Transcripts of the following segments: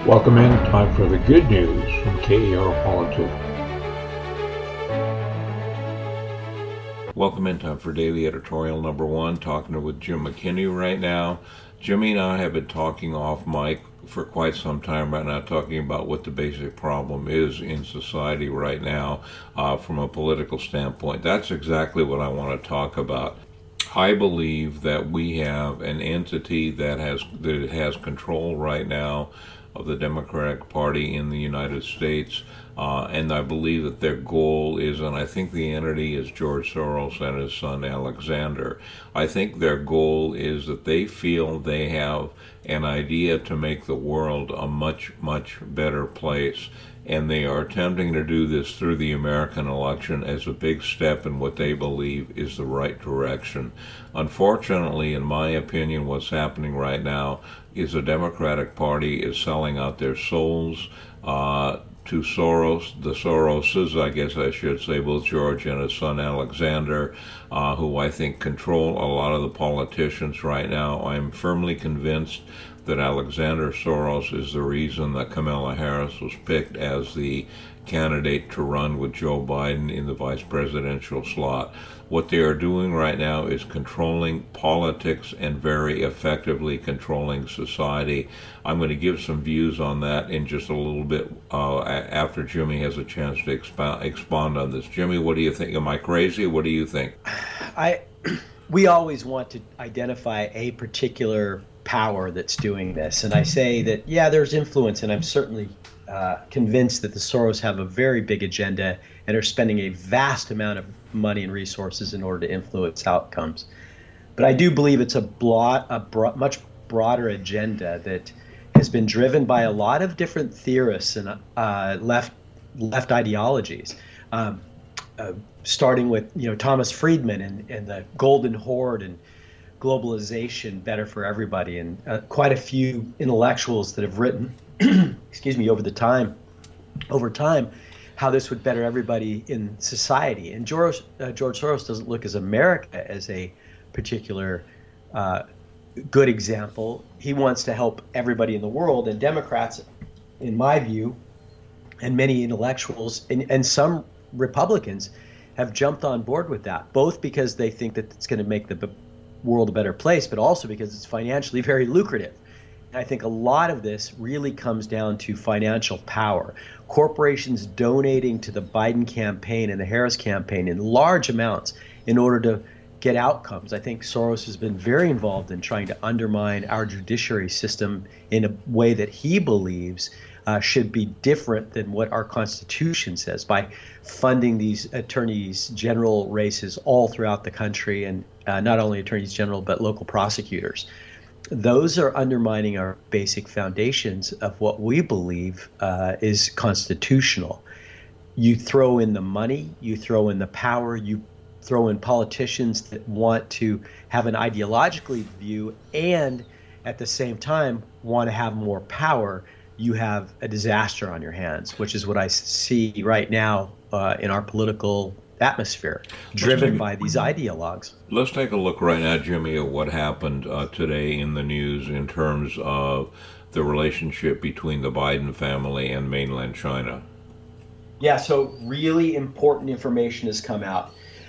Welcome in. Time for the good news from KER Politics. Welcome in. Time for daily editorial number one. Talking with Jim McKinney right now. Jimmy and I have been talking off mic for quite some time right now, talking about what the basic problem is in society right now from a political standpoint. That's exactly what I want to talk about. I believe that we have an entity that has control right now of the Democratic Party in the United States, and I believe that their goal is, and I think the entity is George Soros and his son Alexander. I think their goal is that they feel they have an idea to make the world a much, much better place. And they are attempting to do this through the American election as a big step in what they believe is the right direction. Unfortunately, in my opinion, what's happening right now is the Democratic Party is selling out their souls to Soros, the Soroses, I guess I should say, both George and his son Alexander, who I think control a lot of the politicians right now. I'm firmly convinced that Alexander Soros is the reason that Kamala Harris was picked as the candidate to run with Joe Biden in the vice presidential slot. What they are doing right now is controlling politics and very effectively controlling society. I'm going to give some views on that in just a little bit after Jimmy has a chance to expound on this. Jimmy, what do you think? Am I crazy? What do you think? We always want to identify a particular power that's doing this. And I say that, yeah, there's influence, and I'm certainly convinced that the Soros have a very big agenda and are spending a vast amount of money and resources in order to influence outcomes. But I do believe it's a much broader agenda that has been driven by a lot of different theorists and left ideologies. Starting with Thomas Friedman and the Golden Horde and globalization, better for everybody, and quite a few intellectuals that have written, excuse me, over time, how this would better everybody in society. And George Soros doesn't look as America as a particular good example. He wants to help everybody in the world, and Democrats, in my view, and many intellectuals and some Republicans have jumped on board with that, both because they think that it's going to make the world a better place, but also because it's financially very lucrative. And I think a lot of this really comes down to financial power. Corporations donating to the Biden campaign and the Harris campaign in large amounts in order to get outcomes. I think Soros has been very involved in trying to undermine our judiciary system in a way that he believes should be different than what our Constitution says, by funding these attorneys general races all throughout the country, and not only attorneys general, but local prosecutors. Those are undermining our basic foundations of what we believe is constitutional. You throw in the money, you throw in the power, you throw in politicians that want to have an ideologically view and at the same time want to have more power, you have a disaster on your hands, which is what I see right now in our political atmosphere, driven by these ideologues. Let's take a look right now, Jimmy, at what happened today in the news in terms of the relationship between the Biden family and mainland China. Yeah, so really important information has come out.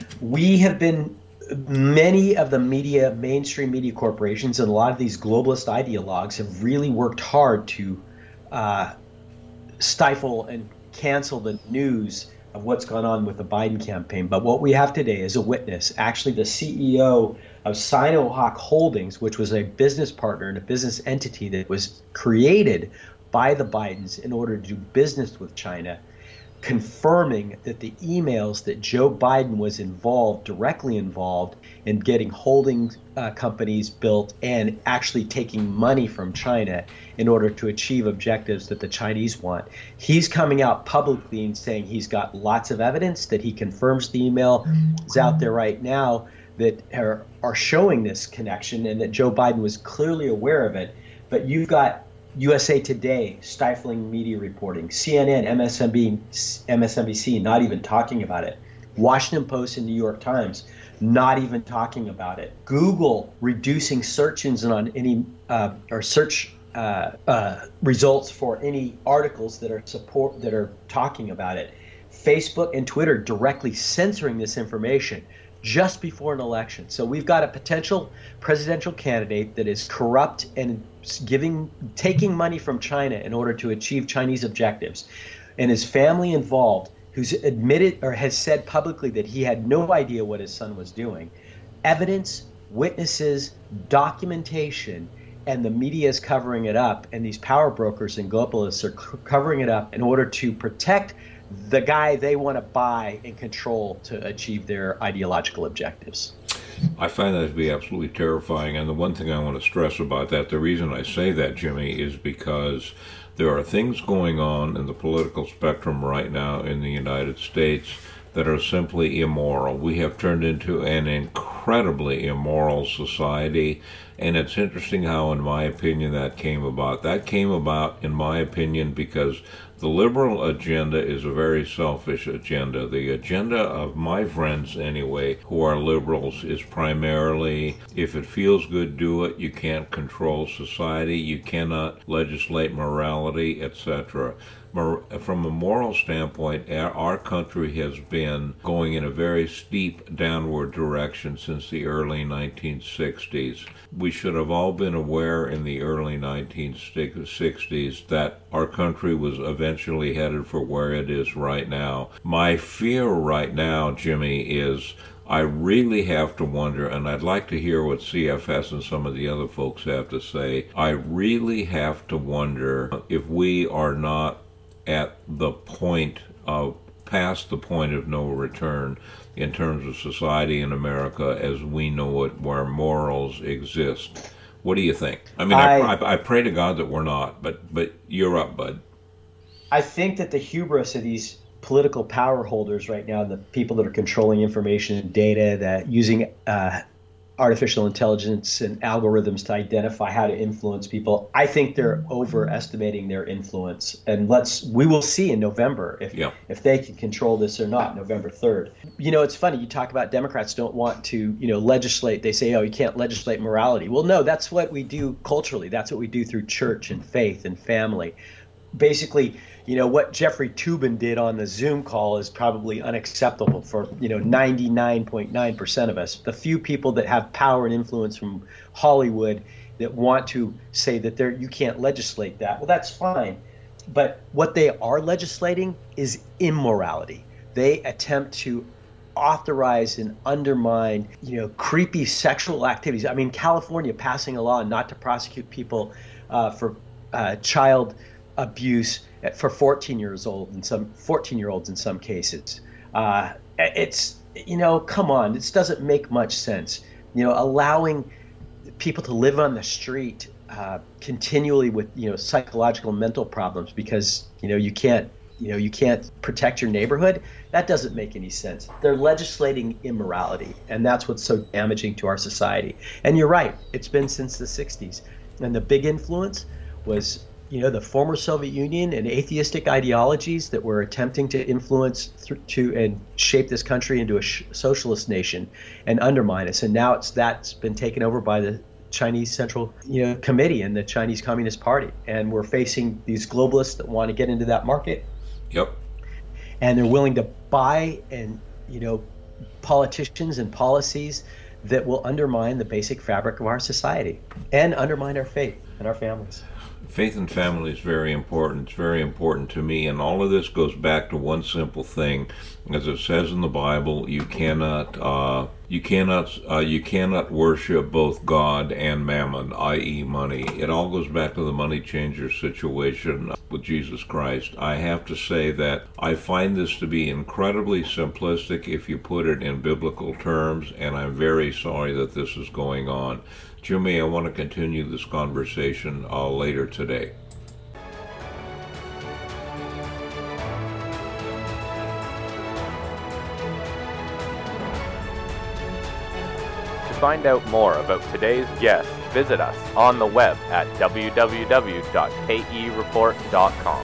Many of the mainstream media corporations, and a lot of these globalist ideologues have really worked hard to stifle and cancel the news of what's gone on with the Biden campaign. But what we have today is a witness, actually the CEO of Sinohawk Holdings, which was a business partner and a business entity that was created by the Bidens in order to do business with China, confirming that the emails that Joe Biden was directly involved in getting holding companies built and actually taking money from China in order to achieve objectives that the Chinese want. He's coming out publicly and saying he's got lots of evidence, that he confirms the email is out there right now that are showing this connection, and that Joe Biden was clearly aware of it. But you've got USA Today stifling media reporting, CNN, MSNBC not even talking about it, Washington Post and New York Times not even talking about it, Google reducing search engine on any or search results for any articles that are talking about it. Facebook and Twitter directly censoring this information just before an election. So we've got a potential presidential candidate that is corrupt and taking money from China in order to achieve Chinese objectives, and his family involved, who's admitted or has said publicly that he had no idea what his son was doing. Evidence, witnesses, documentation, and the media is covering it up, and these power brokers and globalists are covering it up in order to protect the guy they want to buy and control to achieve their ideological objectives. I find that to be absolutely terrifying, and the one thing I want to stress about that, the reason I say that, Jimmy, is because there are things going on in the political spectrum right now in the United States that are simply immoral. We have turned into an incredibly immoral society, and it's interesting how, in my opinion, that came about. That came about, in my opinion, because the liberal agenda is a very selfish agenda. The agenda of my friends, anyway, who are liberals, is primarily, if it feels good, do it. You can't control society. You cannot legislate morality, etc. From a moral standpoint, our country has been going in a very steep downward direction since the early 1960s. We should have all been aware in the early 1960s that our country was eventually headed for where it is right now. My fear right now, Jimmy, is I really have to wonder, and I'd like to hear what CFS and some of the other folks have to say, I really have to wonder if we are not at the point of, past the point of no return in terms of society in America as we know it, where morals exist. What do you think? I mean, I pray to God that we're not, but you're up, bud. I think that the hubris of these political power holders right now, the people that are controlling information and data, that using artificial intelligence and algorithms to identify how to influence people, I think they're overestimating their influence. And we will see in November if they can control this or not, November 3rd. You know, it's funny, you talk about Democrats don't want to, legislate. They say, oh, you can't legislate morality. Well, no, that's what we do culturally. That's what we do through church and faith and family. Basically, what Jeffrey Toobin did on the Zoom call is probably unacceptable for, 99.9% of us. The few people that have power and influence from Hollywood that want to say that you can't legislate that, well, that's fine. But what they are legislating is immorality. They attempt to authorize and undermine, creepy sexual activities. I mean, California passing a law not to prosecute people for child abuse for 14-year-olds in some cases. It's, come on, this doesn't make much sense. Allowing people to live on the street continually with, psychological mental problems because, you can't protect your neighborhood. That doesn't make any sense. They're legislating immorality, and that's what's so damaging to our society. And you're right, it's been since the 60s. And the big influence was the former Soviet Union and atheistic ideologies that were attempting to influence and shape this country into a socialist nation and undermine us. And now that's been taken over by the Chinese Central Committee and the Chinese Communist Party. And we're facing these globalists that want to get into that market. Yep. And they're willing to buy and politicians and policies that will undermine the basic fabric of our society and undermine our faith and our families. Faith and family is very important. It's very important to me, and all of this goes back to one simple thing. As it says in the Bible, you cannot worship both God and mammon, i.e. money. It all goes back to the money changer situation with Jesus Christ. I have to say that I find this to be incredibly simplistic if you put it in biblical terms, and I'm very sorry that this is going on. Jimmy, I want to continue this conversation later today. To find out more about today's guest, visit us on the web at www.kereport.com.